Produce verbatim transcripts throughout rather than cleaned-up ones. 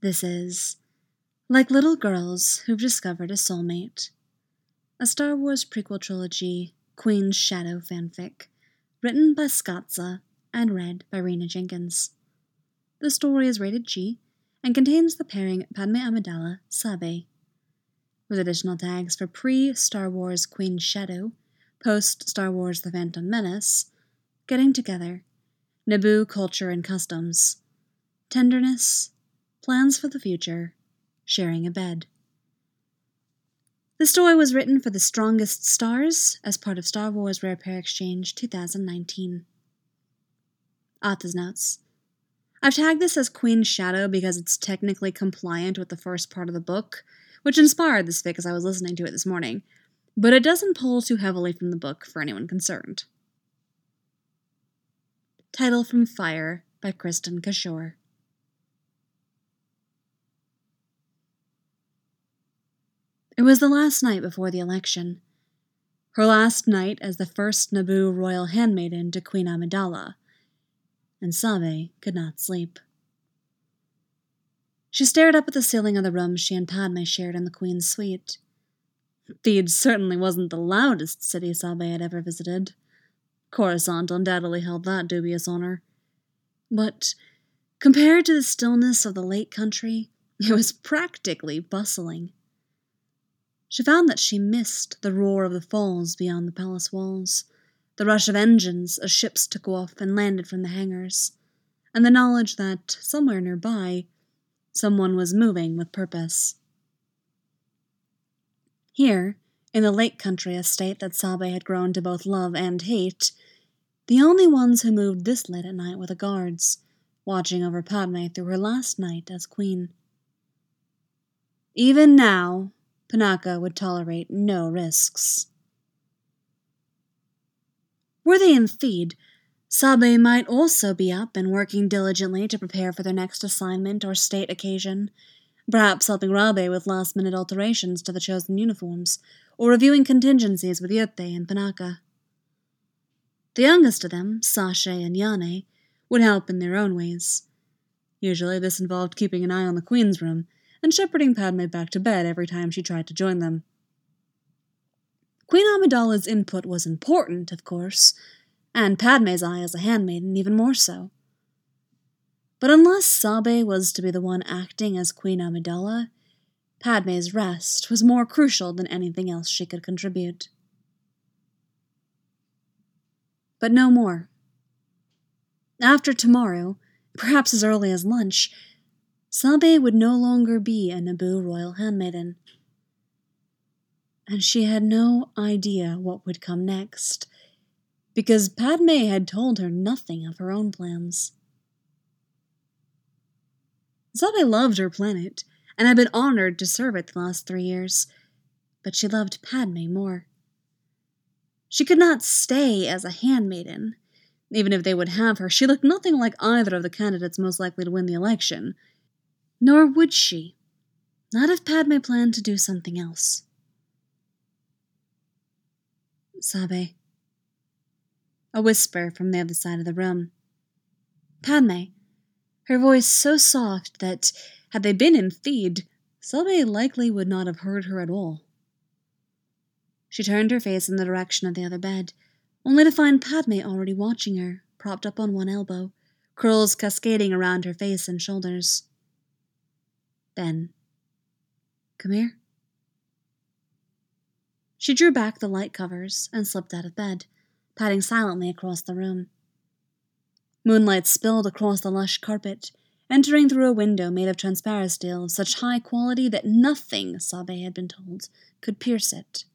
This is Like Little Girls Who've Discovered a Soulmate, a Star Wars prequel trilogy Queen's Shadow fanfic, written by Scotza and read by Rena Jenkins. The story is rated G and contains the pairing Padme Amidala Sabe, with additional tags for pre-Star Wars Queen's Shadow, post-Star Wars The Phantom Menace, Getting Together, Naboo Culture and Customs, Tenderness, Plans for the Future, Sharing a Bed. The story was written for The Strongest Stars as part of Star Wars Rare Pair Exchange twenty nineteen. Author's Notes. I've tagged this as Queen's Shadow because it's technically compliant with the first part of the book, which inspired this fic as I was listening to it this morning, but it doesn't pull too heavily from the book for anyone concerned. Title from Fire by Kristen Kashore. It was the last night before the election. Her last night as the first Naboo royal handmaiden to Queen Amidala, and Sabe could not sleep. She stared up at the ceiling of the room she and Padme shared in the Queen's suite. Theed certainly wasn't the loudest city Sabe had ever visited. Coruscant undoubtedly held that dubious honor. But compared to the stillness of the lake country, it was practically bustling. She found that she missed the roar of the falls beyond the palace walls, the rush of engines as ships took off and landed from the hangars, and the knowledge that, somewhere nearby, someone was moving with purpose. Here, in the lake country estate that Sabe had grown to both love and hate, the only ones who moved this late at night were the guards, watching over Padme through her last night as queen. Even now, Panaka would tolerate no risks. Were they in Theed, Sabe might also be up and working diligently to prepare for their next assignment or state occasion, perhaps helping Rabe with last-minute alterations to the chosen uniforms, or reviewing contingencies with Yote and Panaka. The youngest of them, Sasha and Yane, would help in their own ways. Usually this involved keeping an eye on the Queen's room, and shepherding Padme back to bed every time she tried to join them. Queen Amidala's input was important, of course, and Padme's eye as a handmaiden even more so. But unless Sabe was to be the one acting as Queen Amidala, Padme's rest was more crucial than anything else she could contribute. But no more. After tomorrow, perhaps as early as lunch, Sabe would no longer be a Naboo royal handmaiden. And she had no idea what would come next, because Padme had told her nothing of her own plans. Sabe loved her planet, and had been honored to serve it the last three years, but she loved Padme more. She could not stay as a handmaiden. Even if they would have her, she looked nothing like either of the candidates most likely to win the election. Nor would she, not if Padme planned to do something else. Sabe. A whisper from the other side of the room. Padme, her voice so soft that, had they been in Theed, Sabe likely would not have heard her at all. She turned her face in the direction of the other bed, only to find Padme already watching her, propped up on one elbow, curls cascading around her face and shoulders. Then, come here. She drew back the light covers and slipped out of bed, padding silently across the room. Moonlight spilled across the lush carpet, entering through a window made of transparisteel of such high quality that nothing, Sabe had been told, could pierce it.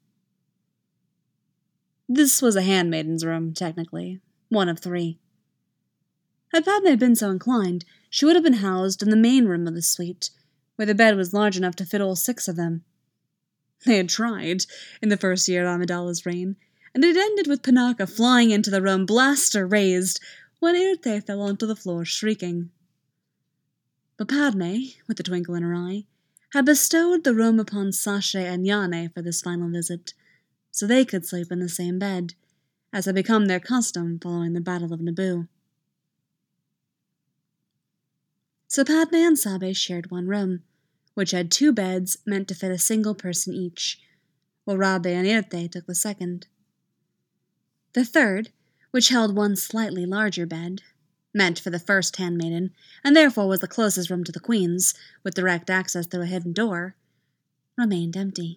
This was a handmaiden's room, technically, one of three. Had Padme been so inclined, she would have been housed in the main room of the suite, where the bed was large enough to fit all six of them. They had tried, in the first year of Amidala's reign, and it ended with Panaka flying into the room, blaster raised, when Irte fell onto the floor shrieking. But Padme, with a twinkle in her eye, had bestowed the room upon Sasha and Yane for this final visit, so they could sleep in the same bed, as had become their custom following the Battle of Naboo. So Padme and Sabe shared one room, which had two beds meant to fit a single person each, while Rabe and Irte took the second. The third, which held one slightly larger bed, meant for the first handmaiden, and therefore was the closest room to the queen's, with direct access through a hidden door, remained empty.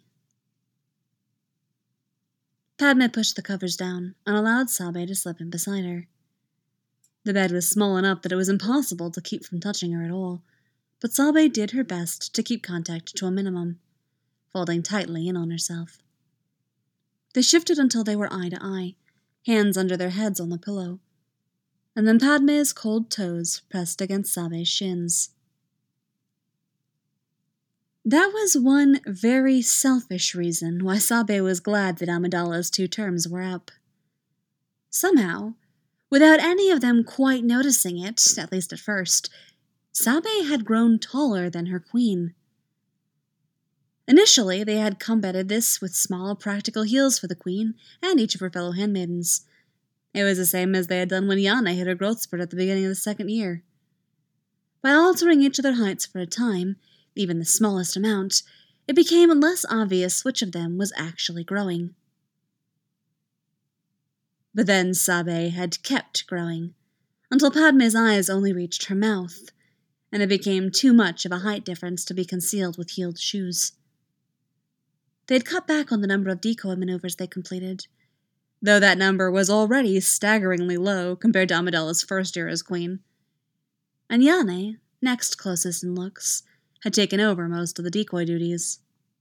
Padme pushed the covers down and allowed Sabe to slip in beside her. The bed was small enough that it was impossible to keep from touching her at all, but Sabe did her best to keep contact to a minimum, folding tightly in on herself. They shifted until they were eye to eye, hands under their heads on the pillow, and then Padme's cold toes pressed against Sabe's shins. That was one very selfish reason why Sabe was glad that Amidala's two terms were up. Somehow, without any of them quite noticing it, at least at first, Sabe had grown taller than her queen. Initially, they had combated this with small practical heals for the queen and each of her fellow handmaidens. It was the same as they had done when Yana hit her growth spurt at the beginning of the second year. By altering each of their heights for a time, even the smallest amount, it became less obvious which of them was actually growing. But then Sabe had kept growing, until Padme's eyes only reached her mouth, and it became too much of a height difference to be concealed with heeled shoes. They had cut back on the number of decoy maneuvers they completed, though that number was already staggeringly low compared to Amidala's first year as queen. And Yane, next closest in looks, had taken over most of the decoy duties.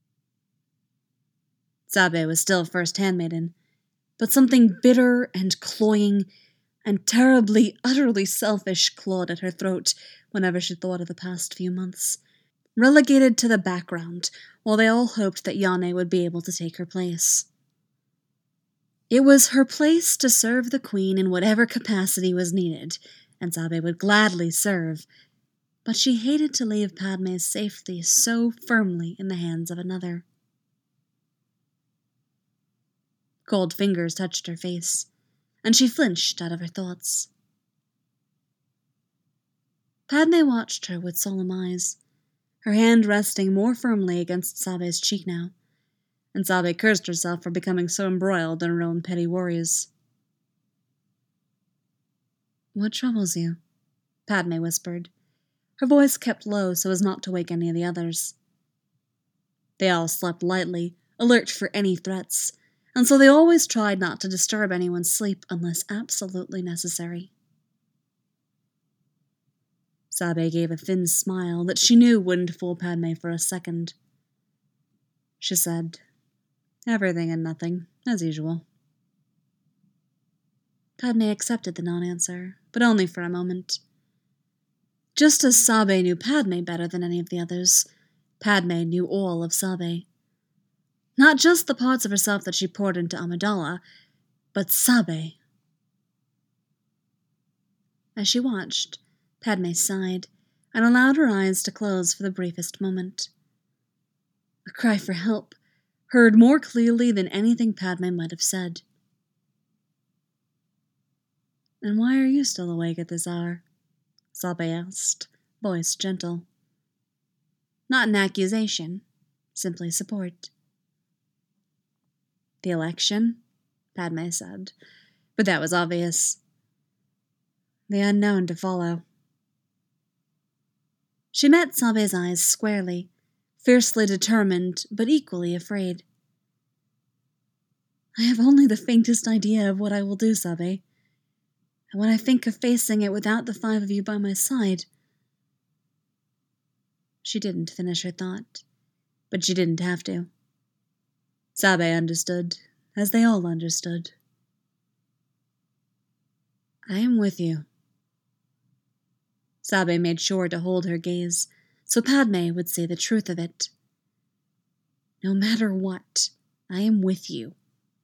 Sabe was still first handmaiden, but something bitter and cloying and terribly, utterly selfish clawed at her throat whenever she thought of the past few months, relegated to the background while they all hoped that Yane would be able to take her place. It was her place to serve the queen in whatever capacity was needed, and Sabe would gladly serve, but she hated to leave Padme's safety so firmly in the hands of another. Cold fingers touched her face, and she flinched out of her thoughts. Padme watched her with solemn eyes, her hand resting more firmly against Sabe's cheek now, and Sabe cursed herself for becoming so embroiled in her own petty worries. "What troubles you?" Padme whispered. Her voice kept low so as not to wake any of the others. They all slept lightly, alert for any threats, and so they always tried not to disturb anyone's sleep unless absolutely necessary. Sabe gave a thin smile that she knew wouldn't fool Padme for a second. She said, "Everything and nothing, as usual." Padme accepted the non-answer, but only for a moment. Just as Sabe knew Padme better than any of the others, Padme knew all of Sabe. Not just the parts of herself that she poured into Amidala, but Sabe. As she watched, Padme sighed and allowed her eyes to close for the briefest moment. A cry for help, heard more clearly than anything Padme might have said. "And why are you still awake at this hour?" Sabe asked, voice gentle. Not an accusation, simply support. "The election?" Padme said, but that was obvious. "The unknown to follow." She met Sabe's eyes squarely, fiercely determined, but equally afraid. "I have only the faintest idea of what I will do, Sabe. And when I think of facing it without the five of you by my side—" She didn't finish her thought, but she didn't have to. Sabe understood, as they all understood. "I am with you." Sabe made sure to hold her gaze, so Padme would see the truth of it. "No matter what, I am with you."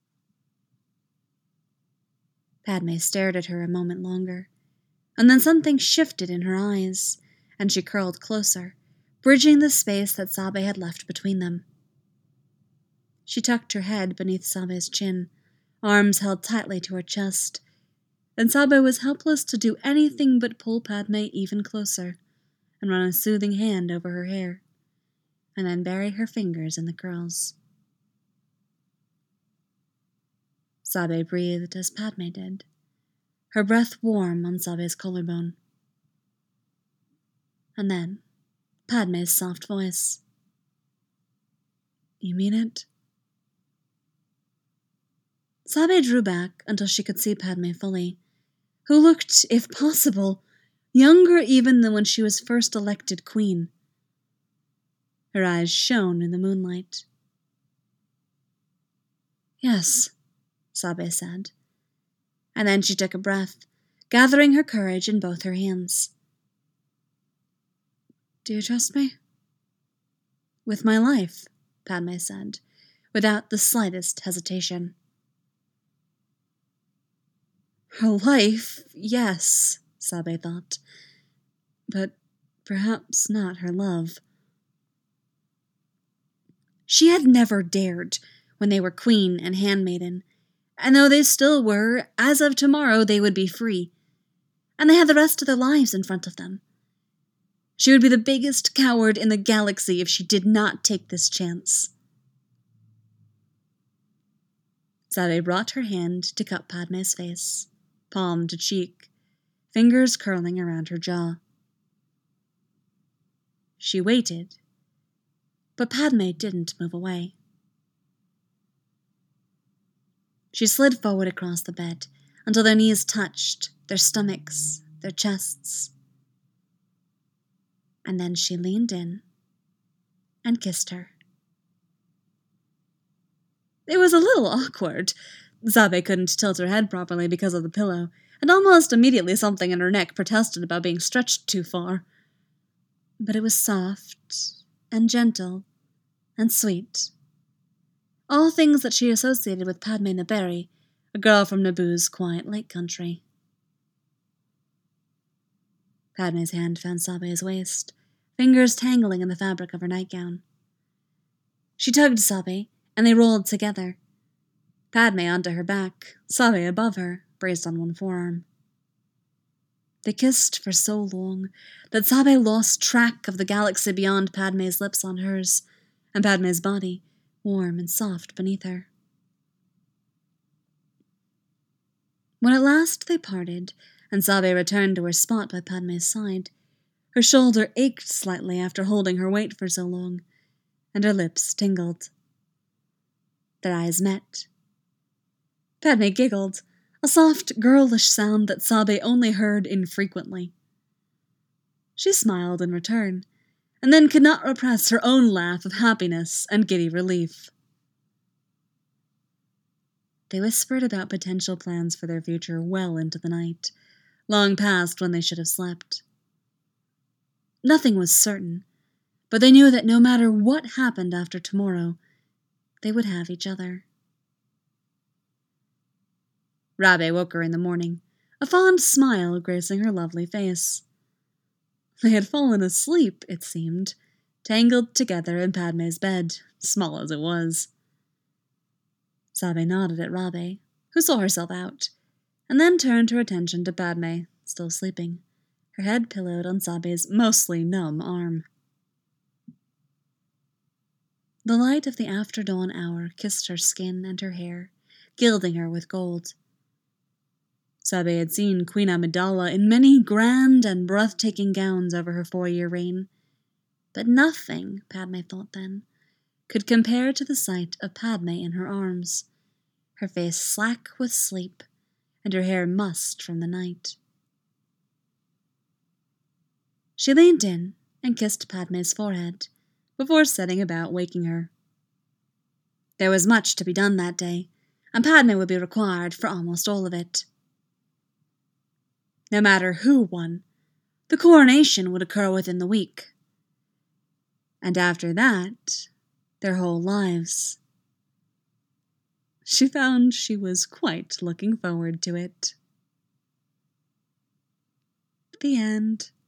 Padme stared at her a moment longer, and then something shifted in her eyes, and she curled closer, bridging the space that Sabe had left between them. She tucked her head beneath Sabe's chin, arms held tightly to her chest, and Sabe was helpless to do anything but pull Padme even closer, and run a soothing hand over her hair, and then bury her fingers in the curls. Sabe breathed as Padme did, her breath warm on Sabe's collarbone. And then, Padme's soft voice. "You mean it?" Sabe drew back until she could see Padme fully, who looked, if possible, younger even than when she was first elected queen. Her eyes shone in the moonlight. "Yes," Sabe said. And then she took a breath, gathering her courage in both her hands. "Do you trust me?" "With my life," Padme said, without the slightest hesitation. Her life, yes, Sabe thought, but perhaps not her love. She had never dared when they were queen and handmaiden, and though they still were, as of tomorrow they would be free, and they had the rest of their lives in front of them. She would be the biggest coward in the galaxy if she did not take this chance. Sabe brought her hand to cup Padme's face, palm to cheek, fingers curling around her jaw. She waited, but Padme didn't move away. She slid forward across the bed until their knees touched, their stomachs, their chests. And then she leaned in and kissed her. It was a little awkward. Sabe couldn't tilt her head properly because of the pillow, and almost immediately something in her neck protested about being stretched too far. But it was soft and gentle and sweet. All things that she associated with Padme Naberrie, a girl from Naboo's quiet lake country. Padme's hand found Sabe's waist, fingers tangling in the fabric of her nightgown. She tugged Sabe, and they rolled together. Padme onto her back, Sabe above her, braced on one forearm. They kissed for so long that Sabe lost track of the galaxy beyond Padme's lips on hers, and Padme's body, warm and soft beneath her. When at last they parted, and Sabe returned to her spot by Padme's side, her shoulder ached slightly after holding her weight for so long, and her lips tingled. Their eyes met. Padme giggled, a soft, girlish sound that Sabe only heard infrequently. She smiled in return, and then could not repress her own laugh of happiness and giddy relief. They whispered about potential plans for their future well into the night, long past when they should have slept. Nothing was certain, but they knew that no matter what happened after tomorrow, they would have each other. Rabe woke her in the morning, a fond smile gracing her lovely face. They had fallen asleep, it seemed, tangled together in Padme's bed, small as it was. Sabe nodded at Rabe, who saw herself out, and then turned her attention to Padme, still sleeping, her head pillowed on Sabe's mostly numb arm. The light of the after-dawn hour kissed her skin and her hair, gilding her with gold. Sabe had seen Queen Amidala in many grand and breathtaking gowns over her four-year reign, but nothing, Padme thought then, could compare to the sight of Padme in her arms, her face slack with sleep, and her hair mussed from the night. She leaned in and kissed Padme's forehead, before setting about waking her. There was much to be done that day, and Padme would be required for almost all of it. No matter who won, the coronation would occur within the week. And after that, their whole lives. She found she was quite looking forward to it. The end.